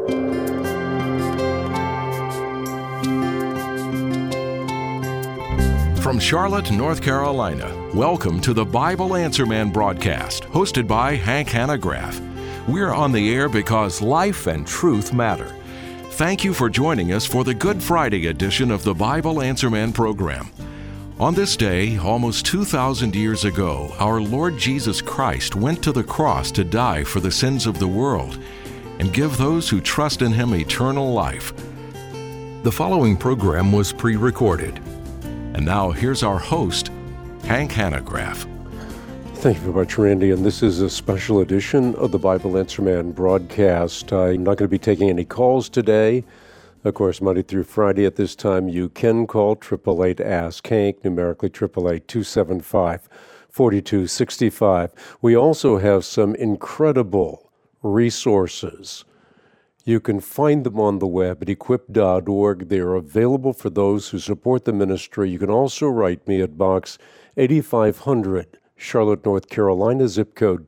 From Charlotte, North Carolina, welcome to the Bible Answer Man broadcast, hosted by Hank Hanegraaff. We're on the air because life and truth matter. Thank you for joining us for the Good Friday edition of the Bible Answer Man program. On this day, almost 2,000 years ago, our Lord Jesus Christ went to the cross to die for the sins of the world and give those who trust in Him eternal life. The following program was pre-recorded. And now here's our host, Hank Hanegraaff. Thank you very much, Randy. And this is a special edition of the Bible Answer Man broadcast. I'm not going to be taking any calls today. Of course, Monday through Friday at this time, you can call 888-ASK-HANK, numerically 888-275-4265. We also have some incredible resources. You can find them on the web at equip.org. They are available for those who support the ministry. You can also write me at Box 8500, Charlotte, North Carolina, zip code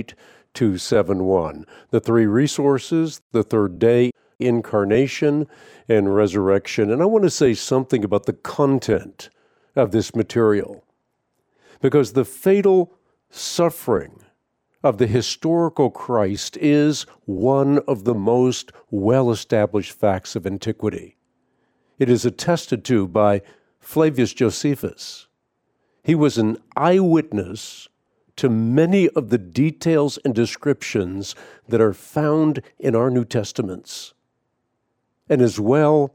28271. The three resources: the third day, incarnation, and resurrection. And I want to say something about the content of this material, because the fatal suffering of the historical Christ is one of the most well-established facts of antiquity. It is attested to by Flavius Josephus. He was an eyewitness to many of the details and descriptions that are found in our New Testaments, and as well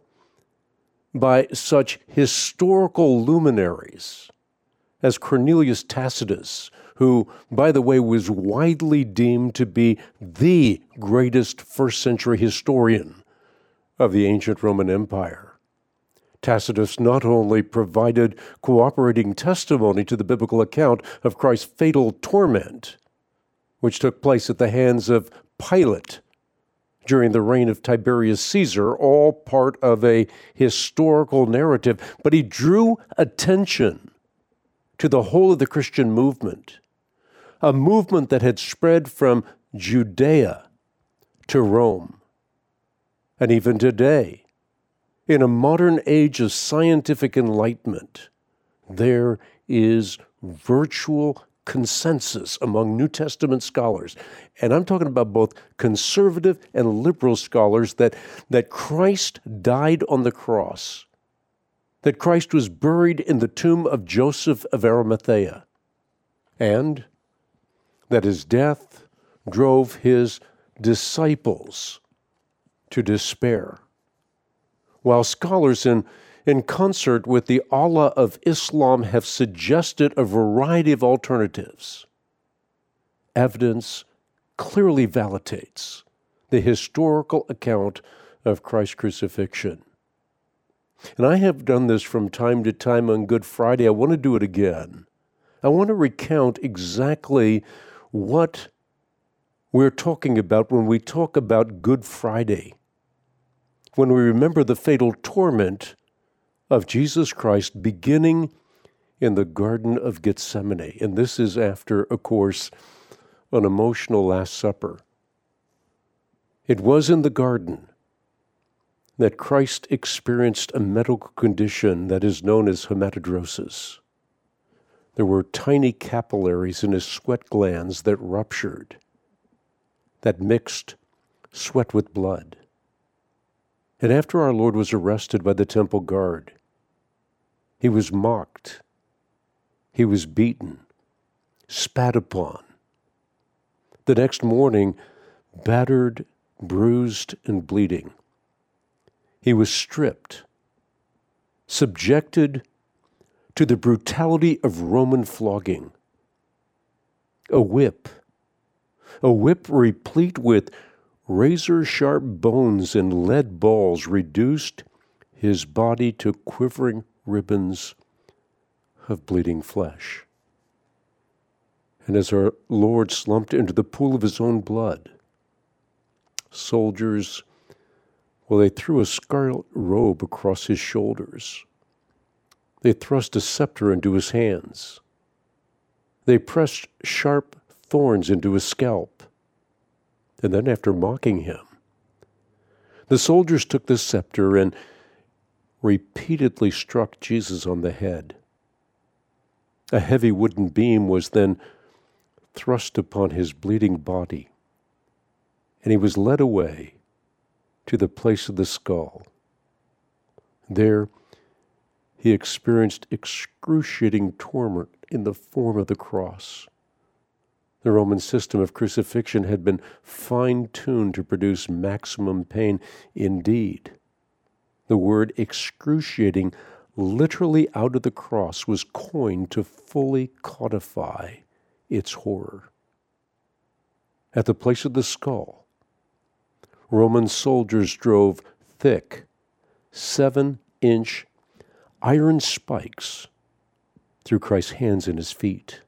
by such historical luminaries as Cornelius Tacitus, who, by the way, was widely deemed to be the greatest first-century historian of the ancient Roman Empire. Tacitus not only provided cooperating testimony to the biblical account of Christ's fatal torment, which took place at the hands of Pilate during the reign of Tiberius Caesar, all part of a historical narrative, but he drew attention to the whole of the Christian movement, a movement that had spread from Judea to Rome. And even today, in a modern age of scientific enlightenment, there is virtual consensus among New Testament scholars, and I'm talking about both conservative and liberal scholars, that Christ died on the cross, that Christ was buried in the tomb of Joseph of Arimathea, and that his death drove his disciples to despair. While scholars in concert with the Allah of Islam have suggested a variety of alternatives, evidence clearly validates the historical account of Christ's crucifixion. And I have done this from time to time on Good Friday. I want to do it again. I want to recount exactly what we're talking about when we talk about Good Friday, when we remember the fatal torment of Jesus Christ beginning in the Garden of Gethsemane. And this is after, of course, an emotional Last Supper. It was in the garden that Christ experienced a medical condition that is known as hematidrosis. There were tiny capillaries in his sweat glands that ruptured, that mixed sweat with blood. And after our Lord was arrested by the temple guard, he was mocked, he was beaten, spat upon. The next morning, battered, bruised, and bleeding, he was stripped, subjected to the brutality of Roman flogging. A whip replete with razor-sharp bones and lead balls reduced his body to quivering ribbons of bleeding flesh. And as our Lord slumped into the pool of his own blood, soldiers, they threw a scarlet robe across his shoulders. They thrust a scepter into his hands. They pressed sharp thorns into his scalp. And then, after mocking him, The soldiers took the scepter and repeatedly struck Jesus on the head. A heavy wooden beam was then thrust upon his bleeding body, and he was led away to the place of the skull. There, he experienced excruciating torment in the form of the cross. The Roman system of crucifixion had been fine-tuned to produce maximum pain. Indeed, the word excruciating, literally out of the cross, was coined to fully codify its horror. At the place of the skull, Roman soldiers drove thick, 7-inch iron spikes through Christ's hands and his feet.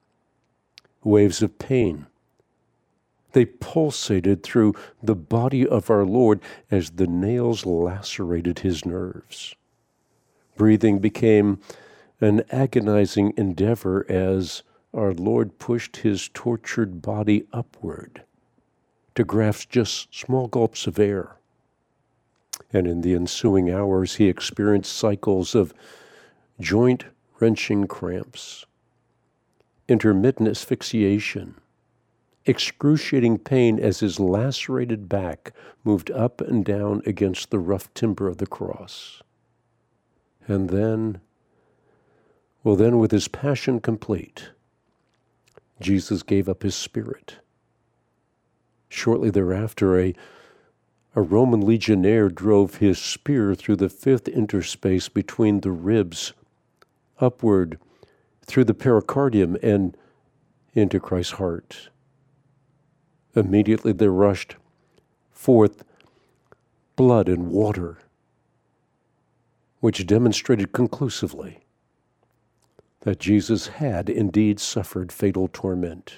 Waves of pain, they pulsated through the body of our Lord as the nails lacerated his nerves. Breathing became an agonizing endeavor as our Lord pushed his tortured body upward to grasp just small gulps of air. And in the ensuing hours, he experienced cycles of joint-wrenching cramps, intermittent asphyxiation, excruciating pain as his lacerated back moved up and down against the rough timber of the cross. And then with his passion complete, Jesus gave up his spirit. Shortly thereafter, a Roman legionnaire drove his spear through the fifth interspace between the ribs, upward through the pericardium and into Christ's heart. Immediately there rushed forth blood and water, which demonstrated conclusively that Jesus had indeed suffered fatal torment.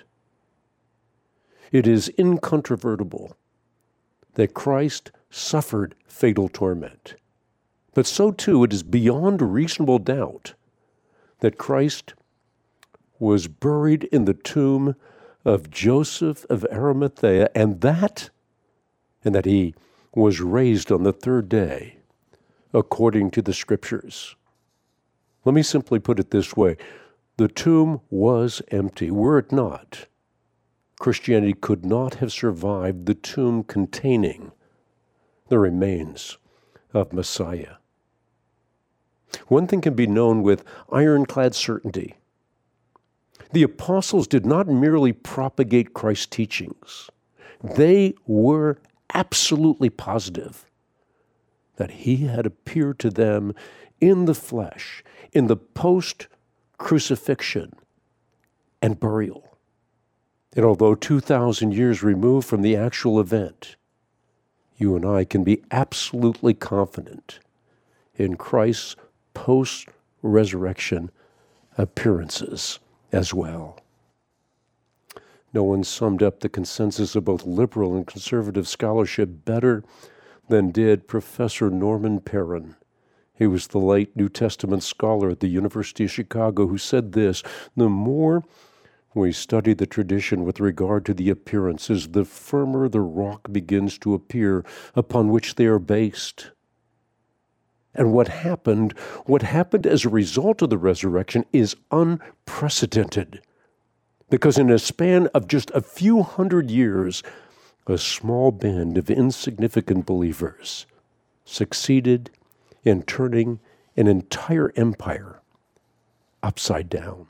It is incontrovertible that Christ suffered fatal torment, but so too it is beyond reasonable doubt that Christ was buried in the tomb of Joseph of Arimathea, and that he was raised on the third day, according to the Scriptures. Let me simply put it this way. The tomb was empty. Were it not, Christianity could not have survived the tomb containing the remains of Messiah. One thing can be known with ironclad certainty. The apostles did not merely propagate Christ's teachings. They were absolutely positive that he had appeared to them in the flesh, in the post-crucifixion and burial. And although 2,000 years removed from the actual event, you and I can be absolutely confident in Christ's post-resurrection appearances as well. No one summed up the consensus of both liberal and conservative scholarship better than did Professor Norman Perrin. He was the late New Testament scholar at the University of Chicago who said this: the more we study the tradition with regard to the appearances, the firmer the rock begins to appear upon which they are based. And what happened as a result of the resurrection is unprecedented. Because in a span of just a few hundred years, a small band of insignificant believers succeeded in turning an entire empire upside down.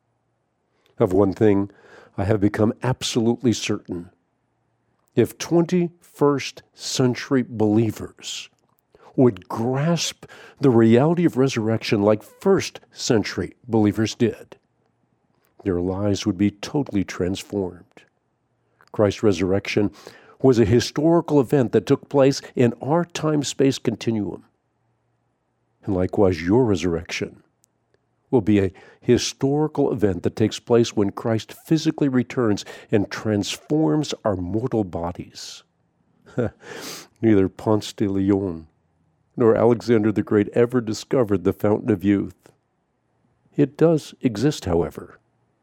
Of one thing, I have become absolutely certain. If 21st century believers would grasp the reality of resurrection like first century believers did, their lives would be totally transformed. Christ's resurrection was a historical event that took place in our time-space continuum. And likewise, your resurrection will be a historical event that takes place when Christ physically returns and transforms our mortal bodies. Neither Ponce de Leon nor Alexander the Great ever discovered the fountain of youth. It does exist, however.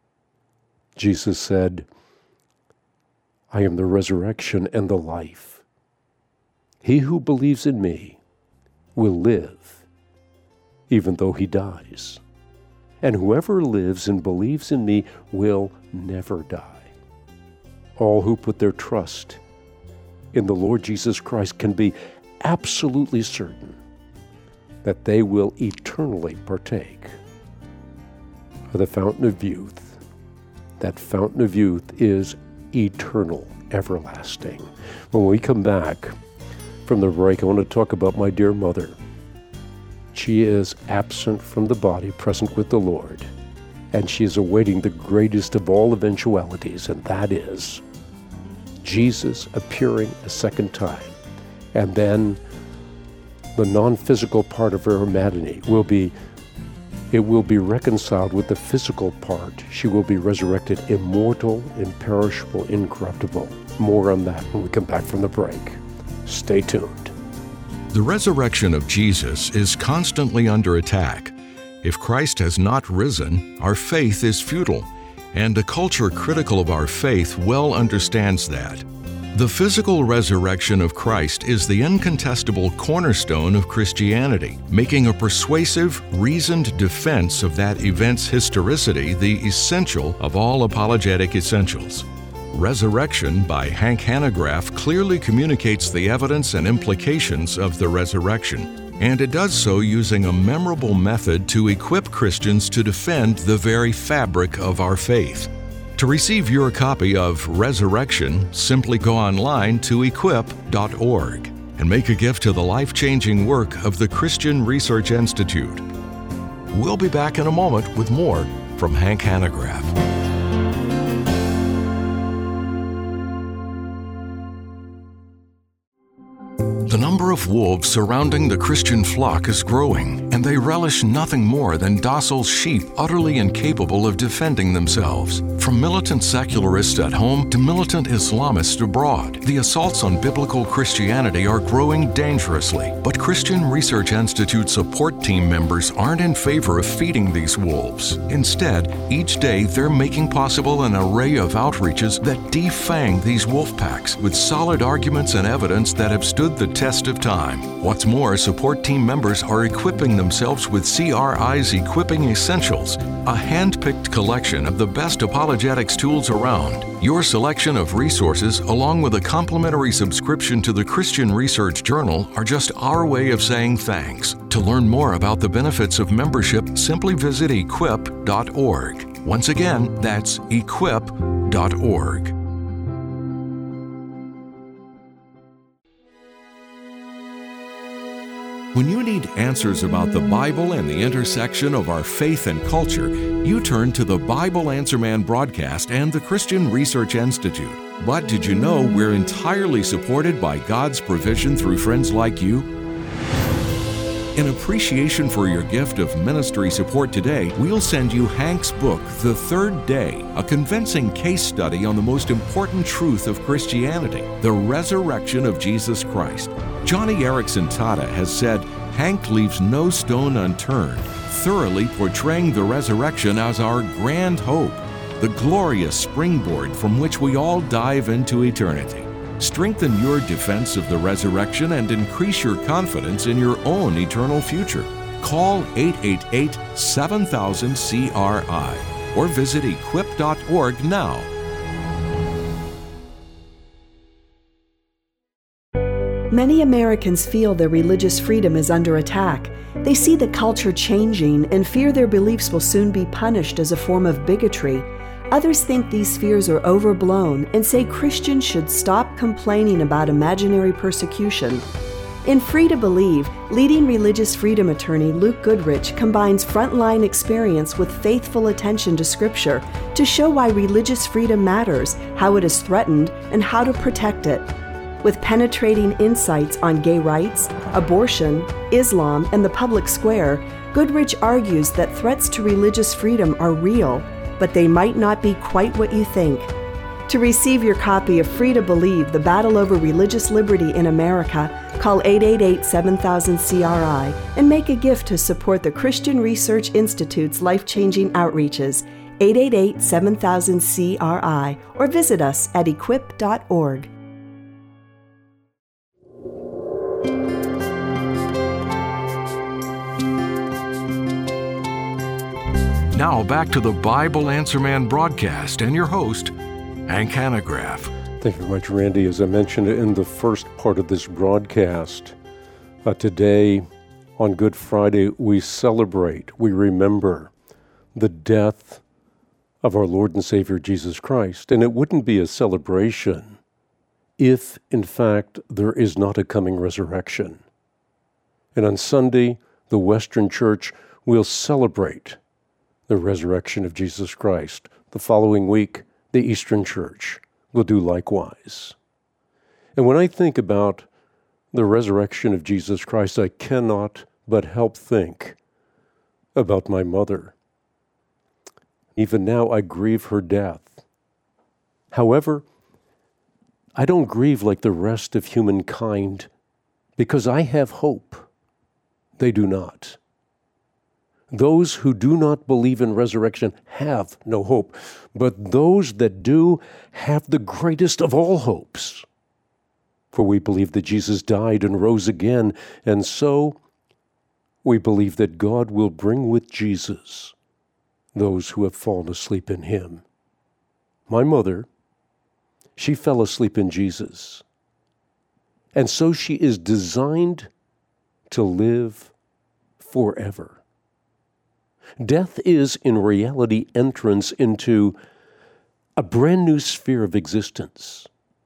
Jesus said, I am the resurrection and the life. He who believes in me will live, even though he dies. And whoever lives and believes in me will never die. All who put their trust in the Lord Jesus Christ can be absolutely certain that they will eternally partake of the fountain of youth. That fountain of youth is eternal, everlasting. When we come back from the break, I want to talk about my dear mother. She is absent from the body, present with the Lord, and she is awaiting the greatest of all eventualities, and that is Jesus appearing a second time. And then the non-physical part of her humanity will be reconciled with the physical part. She will be resurrected immortal, imperishable, incorruptible. More on that when we come back from the break. Stay tuned. The resurrection of Jesus is constantly under attack. If Christ has not risen, our faith is futile, and a culture critical of our faith well understands that. The physical resurrection of Christ is the incontestable cornerstone of Christianity, making a persuasive, reasoned defense of that event's historicity the essential of all apologetic essentials. Resurrection by Hank Hanegraaff clearly communicates the evidence and implications of the resurrection, and it does so using a memorable method to equip Christians to defend the very fabric of our faith. To receive your copy of Resurrection, simply go online to equip.org and make a gift to the life-changing work of the Christian Research Institute. We'll be back in a moment with more from Hank Hanegraaff. The number of wolves surrounding the Christian flock is growing, and they relish nothing more than docile sheep utterly incapable of defending themselves. From militant secularists at home to militant Islamists abroad, the assaults on biblical Christianity are growing dangerously. But Christian Research Institute support team members aren't in favor of feeding these wolves. Instead, each day they're making possible an array of outreaches that defang these wolf packs with solid arguments and evidence that have stood the test of time. What's more, support team members are equipping themselves with CRI's Equipping Essentials, a hand-picked collection of the best apologetics tools around. Your selection of resources, along with a complimentary subscription to the Christian Research Journal, are just our way of saying thanks. To learn more about the benefits of membership, simply visit equip.org. Once again, that's equip.org. When you need answers about the Bible and the intersection of our faith and culture, you turn to the Bible Answer Man broadcast and the Christian Research Institute. But did you know we're entirely supported by God's provision through friends like you? In appreciation for your gift of ministry support today, we'll send you Hank's book, The Third Day, a convincing case study on the most important truth of Christianity, the resurrection of Jesus Christ. Johnny Erickson Tada has said, Hank leaves no stone unturned, thoroughly portraying the resurrection as our grand hope, the glorious springboard from which we all dive into eternity. Strengthen your defense of the resurrection and increase your confidence in your own eternal future. Call 888-7000-CRI or visit equip.org now. Many Americans feel their religious freedom is under attack. They see the culture changing and fear their beliefs will soon be punished as a form of bigotry. Others think these fears are overblown and say Christians should stop complaining about imaginary persecution. In Free to Believe, leading religious freedom attorney Luke Goodrich combines frontline experience with faithful attention to Scripture to show why religious freedom matters, how it is threatened, and how to protect it. With penetrating insights on gay rights, abortion, Islam, and the public square, Goodrich argues that threats to religious freedom are real, but they might not be quite what you think. To receive your copy of Free to Believe, The Battle Over Religious Liberty in America, call 888-7000-CRI and make a gift to support the Christian Research Institute's life-changing outreaches, 888-7000-CRI, or visit us at equip.org. Now back to the Bible Answer Man broadcast and your host, Hank Hanegraaff. Thank you very much, Randy. As I mentioned in the first part of this broadcast, today on Good Friday, we celebrate, we remember the death of our Lord and Savior Jesus Christ. And it wouldn't be a celebration if, in fact, there is not a coming resurrection. And on Sunday, the Western Church will celebrate the resurrection of Jesus Christ. The following week, the Eastern Church will do likewise. And when I think about the resurrection of Jesus Christ, I cannot but help think about my mother. Even now, I grieve her death. However, I don't grieve like the rest of humankind because I have hope. They do not. Those who do not believe in resurrection have no hope, but those that do have the greatest of all hopes. For we believe that Jesus died and rose again, and so we believe that God will bring with Jesus those who have fallen asleep in him. My mother, she fell asleep in Jesus, and so she is designed to live forever. Death is, in reality, entrance into a brand new sphere of existence.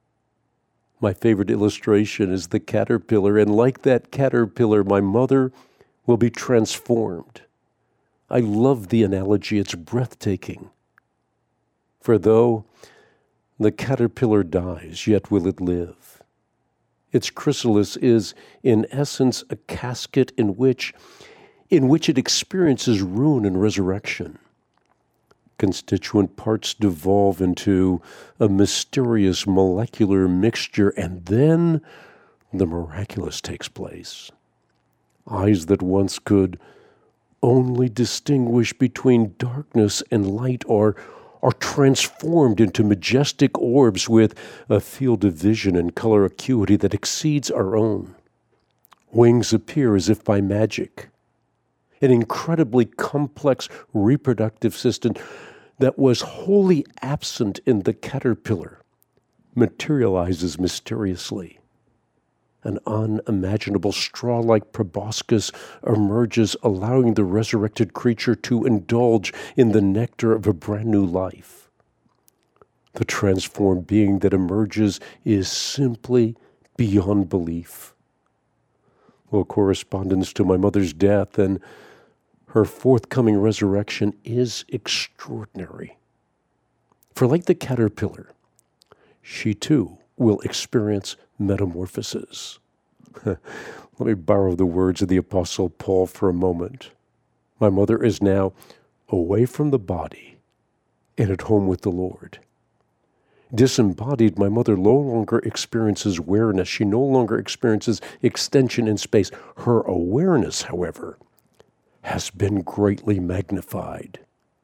My favorite illustration is the caterpillar, and like that caterpillar, my mother will be transformed. I love the analogy. It's breathtaking. For though the caterpillar dies, yet will it live. Its chrysalis is, in essence, a casket in which it experiences ruin and resurrection. Constituent parts devolve into a mysterious molecular mixture, and then the miraculous takes place. Eyes that once could only distinguish between darkness and light are transformed into majestic orbs with a field of vision and color acuity that exceeds our own. Wings appear as if by magic. An incredibly complex reproductive system that was wholly absent in the caterpillar materializes mysteriously. An unimaginable straw-like proboscis emerges, allowing the resurrected creature to indulge in the nectar of a brand new life. The transformed being that emerges is simply beyond belief. Well, correspondence to my mother's death and her forthcoming resurrection is extraordinary. For like the caterpillar, she too will experience metamorphosis. Let me borrow the words of the Apostle Paul for a moment. My mother is now away from the body and at home with the Lord. Disembodied, my mother no longer experiences awareness. She no longer experiences extension in space. Her awareness, however, has been greatly magnified.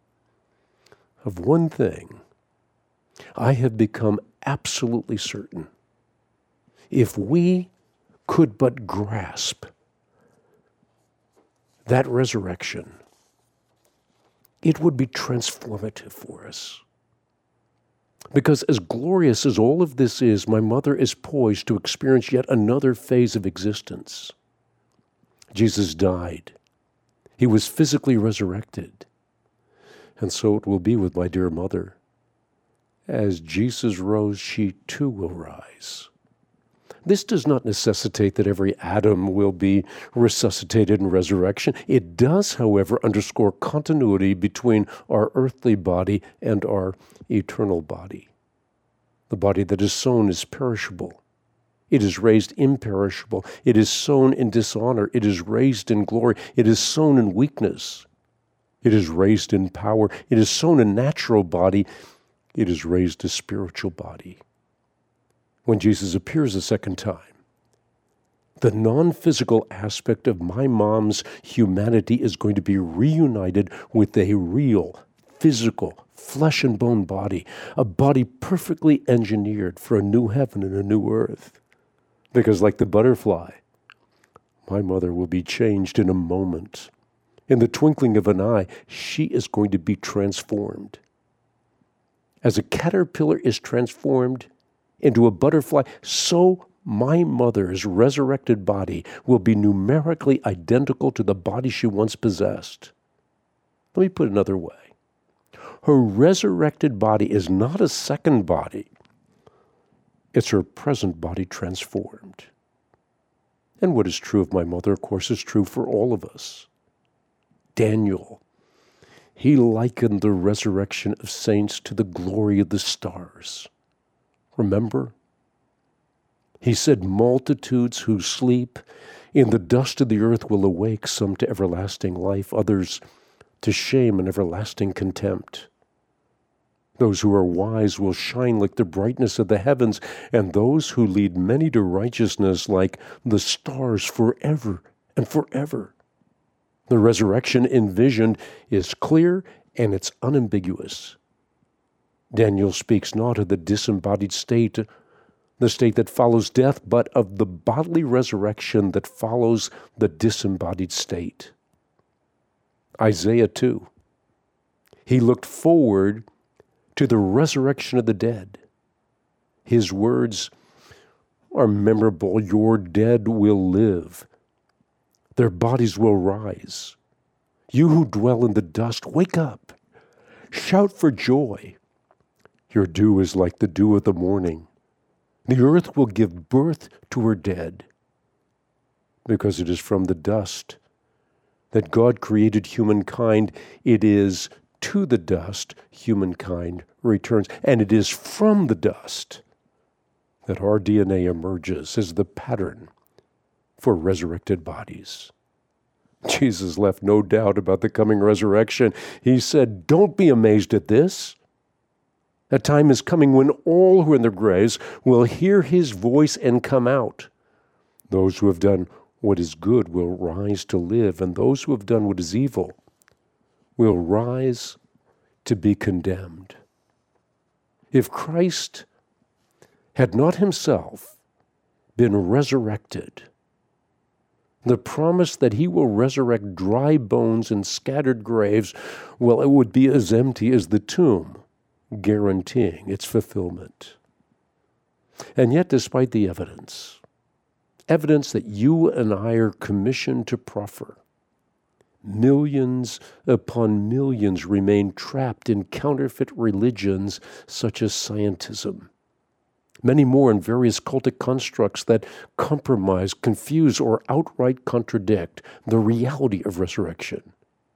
Of one thing, I have become absolutely certain. If we could but grasp that resurrection, it would be transformative for us. Because as glorious as all of this is, my mother is poised to experience yet another phase of existence. Jesus died. He was physically resurrected. And so it will be with my dear mother. As Jesus rose, she too will rise. This does not necessitate that every atom will be resuscitated in resurrection. It does, however, underscore continuity between our earthly body and our eternal body. The body that is sown is perishable. It is raised imperishable. It is sown in dishonor. It is raised in glory. It is sown in weakness. It is raised in power. It is sown a natural body. It is raised a spiritual body. When Jesus appears a second time, the non-physical aspect of my mom's humanity is going to be reunited with a real, physical, flesh and bone body, a body perfectly engineered for a new heaven and a new earth. Because like the butterfly, My mother will be changed in a moment. In the twinkling of an eye, she is going to be transformed. As a caterpillar is transformed into a butterfly, so my mother's resurrected body will be numerically identical to the body she once possessed. Let me put it another way. Her resurrected body is not a second body. It's her present body transformed. And what is true of my mother, of course, is true for all of us. Daniel, he likened the resurrection of saints to the glory of the stars. Remember? He said, multitudes who sleep in the dust of the earth will awake, some to everlasting life, others to shame and everlasting contempt. Those who are wise will shine like the brightness of the heavens, and those who lead many to righteousness like the stars forever and forever. The resurrection envisioned is clear and it's unambiguous. Daniel speaks not of the disembodied state, the state that follows death, but of the bodily resurrection that follows the disembodied state. Isaiah 2. He looked forward to the resurrection of the dead. His words are memorable. Your dead will live. Their bodies will rise. You who dwell in the dust, wake up. Shout for joy. Your dew is like the dew of the morning. The earth will give birth to her dead, because it is from the dust that God created humankind. It is to the dust humankind returns, and it is from the dust that our DNA emerges as the pattern for resurrected bodies. Jesus left no doubt about the coming resurrection. He said, don't be amazed at this. A time is coming when all who are in their graves will hear his voice and come out. Those who have done what is good will rise to live, and those who have done what is evil will rise to be condemned. If Christ had not himself been resurrected, the promise that he will resurrect dry bones and scattered graves, well, it would be as empty as the tomb, guaranteeing its fulfillment. And yet, despite the evidence that you and I are commissioned to proffer, millions upon millions remain trapped in counterfeit religions such as scientism. Many more in various cultic constructs that compromise, confuse, or outright contradict the reality of resurrection.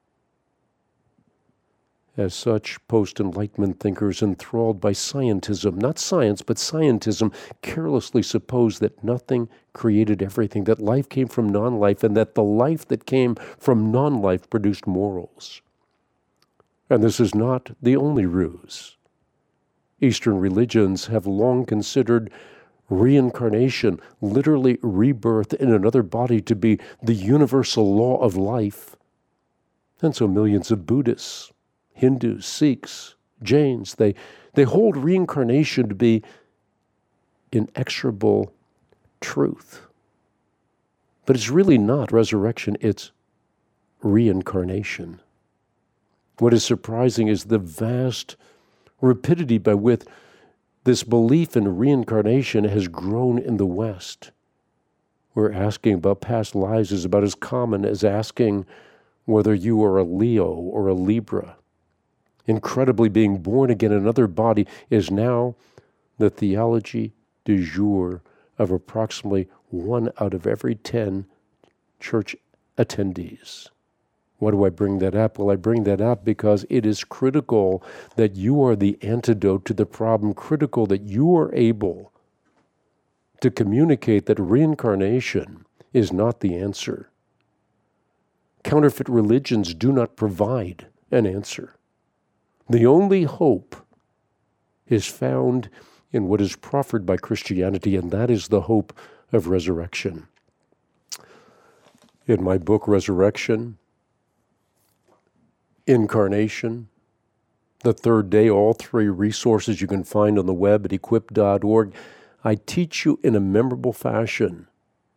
As such, post-Enlightenment thinkers enthralled by scientism, not science, but scientism, carelessly suppose that nothing created everything, that life came from non-life, and that the life that came from non-life produced morals. And this is not the only ruse. Eastern religions have long considered reincarnation, literally rebirth in another body, to be the universal law of life. And so millions of Buddhists, Hindus, Sikhs, Jains, they hold reincarnation to be inexorable truth. But it's really not resurrection, it's reincarnation. What is surprising is the vast rapidity by which this belief in reincarnation has grown in the West. We're asking about past lives is about as common as asking whether you are a Leo or a Libra. Incredibly, being born again in another body is now the theology du jour of approximately 1 out of every 10 church attendees. Why do I bring that up? Well, I bring that up because it is critical that you are the antidote to the problem, critical that you are able to communicate that reincarnation is not the answer. Counterfeit religions do not provide an answer. The only hope is found in what is proffered by Christianity, and that is the hope of resurrection. In my book, Resurrection, Incarnation, The Third Day, all 3 resources you can find on the web at equip.org, I teach you in a memorable fashion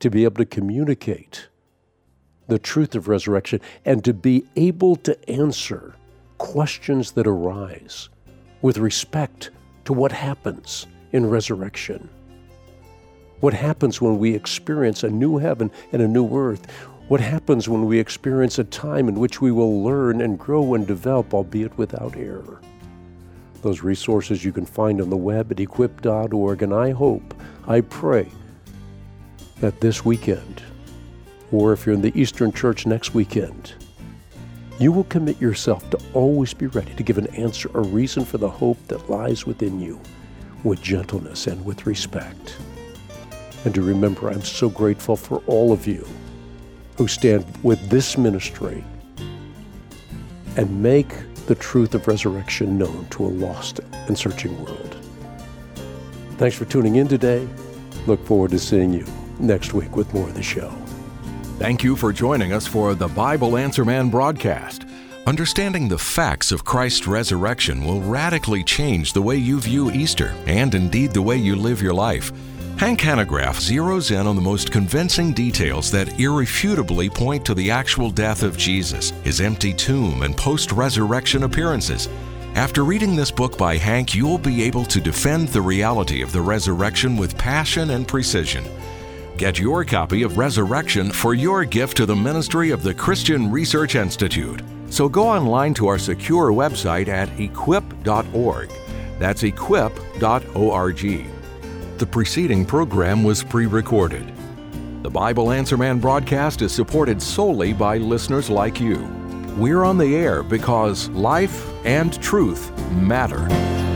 to be able to communicate the truth of resurrection and to be able to answer questions that arise with respect to what happens in resurrection. What happens when we experience a new heaven and a new earth? What happens when we experience a time in which we will learn and grow and develop, albeit without error? Those resources you can find on the web at equip.org, and I pray that this weekend, or if you're in the Eastern Church next weekend, you will commit yourself to always be ready to give an answer, a reason for the hope that lies within you, with gentleness and with respect. And to remember, I'm so grateful for all of you who stand with this ministry and make the truth of resurrection known to a lost and searching world. Thanks for tuning in today. Look forward to seeing you next week with more of the show. Thank you for joining us for the Bible Answer Man broadcast. Understanding the facts of Christ's resurrection will radically change the way you view Easter and indeed the way you live your life. Hank Hanegraaff zeroes in on the most convincing details that irrefutably point to the actual death of Jesus, his empty tomb, and post-resurrection appearances. After reading this book by Hank, you'll be able to defend the reality of the resurrection with passion and precision. Get your copy of Resurrection for your gift to the ministry of the Christian Research Institute. So go online to our secure website at equip.org. That's equip.org. The preceding program was pre-recorded. The Bible Answer Man broadcast is supported solely by listeners like you. We're on the air because life and truth matter.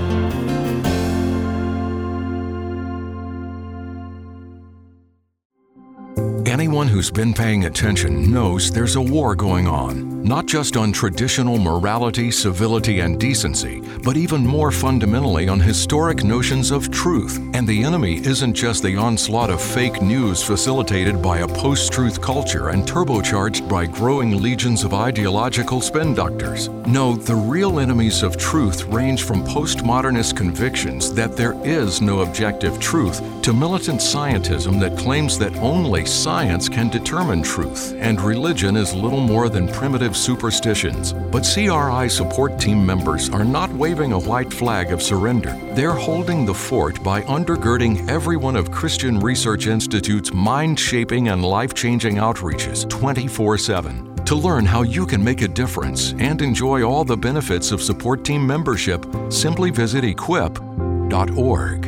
Anyone who's been paying attention knows there's a war going on, not just on traditional morality, civility, and decency, but even more fundamentally on historic notions of truth. And the enemy isn't just the onslaught of fake news facilitated by a post-truth culture and turbocharged by growing legions of ideological spin doctors. No, the real enemies of truth range from postmodernist convictions that there is no objective truth to militant scientism that claims that only science can determine truth, and religion is little more than primitive superstitions. But CRI support team members are not waving a white flag of surrender. They're holding the fort by undergirding every one of Christian Research Institute's mind-shaping and life-changing outreaches 24/7. To learn how you can make a difference and enjoy all the benefits of support team membership, simply visit equip.org.